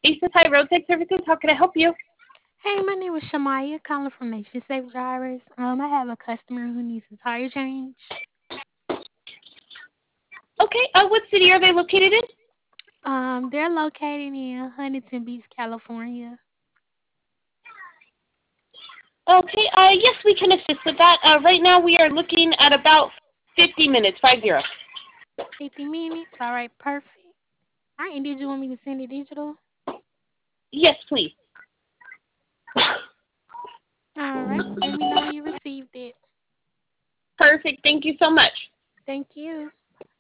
Aces High Road Tech Services, how can I help you? Hey, my name is Shamaya, calling from Nation Safe Drivers. I have a customer who needs a tire change. Okay, what city are they located in? They're located in Huntington Beach, California. Okay, yes, we can assist with that. Right now we are looking at about 50 minutes, 50. 50 minutes. All right, perfect. All right, and did you want me to send it digital? Yes, please. All right, let me know when you received it. Perfect, thank you so much. Thank you.